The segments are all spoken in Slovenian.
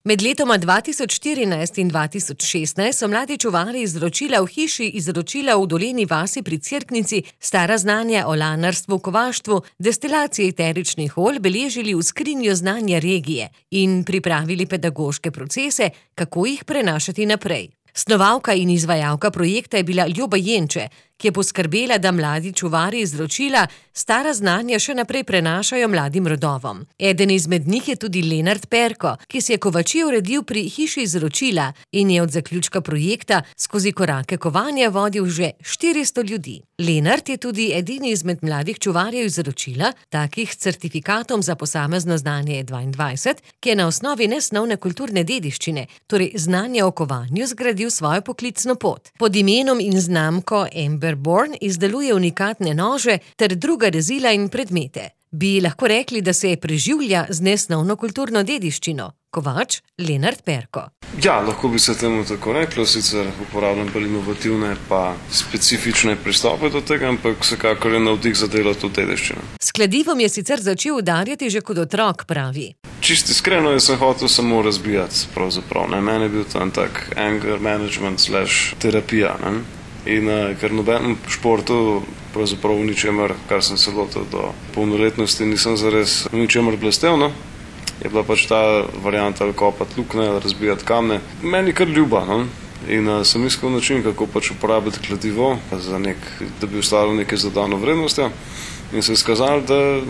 Med letoma 2014 in 2016 so mladi čuvari izročila v hiši izročila v Dolenji vasi pri Cerknici stara znanja o lanarstvu, kovaštvu, destilaciji eteričnih olj beležili v skrinjo znanja regije in pripravili pedagoške procese, kako jih prenašati naprej. Snovalka in izvajalka projekta je bila Ljuba Jenče, ki je poskrbela, da mladi čuvari izročila stara znanja še naprej prenašajo mladim rodovom. Eden izmed njih je tudi Lenart Perko, ki si je kovačije uredil pri hiši izročila in je od zaključka projekta skozi korake kovanja vodil že 400 ljudi. Lenart je tudi edini izmed mladih čuvarjev izročila, takih s certifikatom za posamezno znanje 22, ki je na osnovi nesnovne kulturne dediščine, torej znanja o kovanju, zgradil svojo poklicno pot. Pod imenom in znamko Amber Born izdeluje unikatne nože ter druga rezila in predmete. Bi lahko rekli, da se preživlja z nesnovno kulturno dediščino? Kovač Lenart Perko. Ja, lahko bi se temu tako reklo, sicer uporabljam bolj inovativne pa specifične pristope do tega, ampak vsekakor je navdih za delo to dediščino. S kladivom je sicer začel udarjati že kot otrok, pravi. Čisto iskreno, jaz sem hotel samo razbijati, pravzaprav. Mene je bil tam tak anger management / terapija. In ker nobenem športu, pravzaprav v ničemer, kar sem se lotil do polnoletnosti, nisem zares v ničemer blestev, no? Je bila pač ta varianta ali kopati luknje, ali razbijati kamne. Meni kar ljuba, no? In sem iskal način, kako pač uporabiti kladivo, da bi ustvaril nekaj z dodano vrednostjo. In se je izkazalo,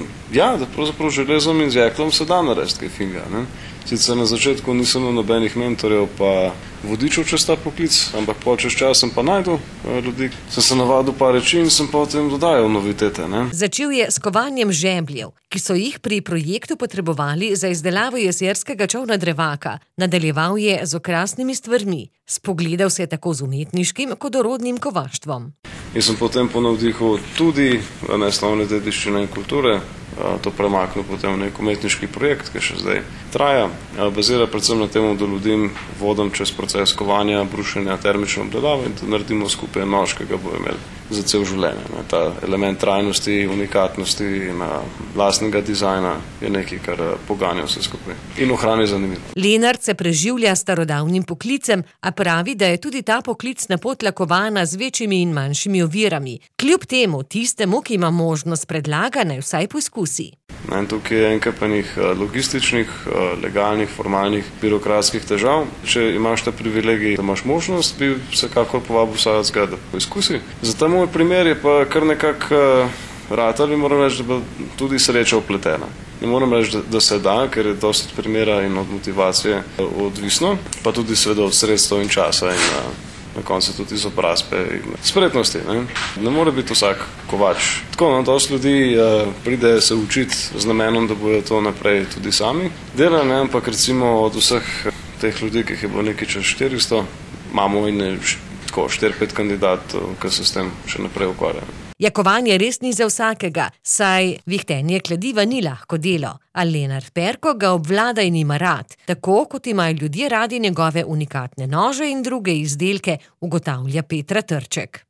da pravzaprav železom in z jeklom se da narediti kaj finga, ne? Sicer na začetku nisem imel nobenih mentorjev pa vodičev čez ta poklic, ampak čez čas sem pa najdel ljudi. Sem se navadil par reči in sem potem dodajal novitete, ne? Začel je s kovanjem žemljev, ki so jih pri projektu potrebovali za izdelavo jezerskega čolna Drevaka. Nadaljeval je z okrasnimi stvarmi. Spogledal se je tako z umetniškim kot orodnim kovaštvom. In sem potem po navdihu tudi nesnovne dediščine in kulture to premaknil potem v nek umetniški projekt, ki še zdaj traja. Bazira predvsem na tem, da ljudem vodim čez proces kovanja, brušenja, termično obdelavo in da naredimo skupaj nož, ki ga bo imeli za cel življenje. Ta element trajnosti, unikatnosti in lastnega dizajna je nekaj, kar poganja vse skupaj in ohrani zanimivo. Lenart se preživlja starodavnim poklicem, a pravi, da je tudi ta poklicna pot lakovana z večjimi in manjšimi ovirami. Kljub temu, tistemu, ki ima možnost predlaga, naj vsaj poskusi. Tukaj je enkapenih logističnih, legalnih, formalnih, birokratskih težav. Če imaš ta privilegij, da imaš možnost, bi vsekakor povabil vsakega, da poizkusi. Za ta moj primer je pa kar nekako ratal in moram reči, da bo tudi sreča vpletena. Ne moram reči, da se da, ker je dosti od primera in od motivacije odvisno, pa tudi seveda od sredstev in časa in na koncu tudi izobrazbe in spretnosti. Ne more biti vsak kovač. Tako, dosti ljudi pride se učiti z namenom, da bojo to naprej tudi sami delali, ampak recimo od vseh teh ljudi, ki jih je bilo nekaj čez 400, imamo in 4-5 kandidatov, ki se s tem še naprej ukvarjajo. Kovanje res ni za vsakega, saj vihtenje kladiva ni lahko delo, a Lenart Perko ga obvlada in ima rad, tako kot imajo ljudje radi njegove unikatne nože in druge izdelke, ugotavlja Petra Trček.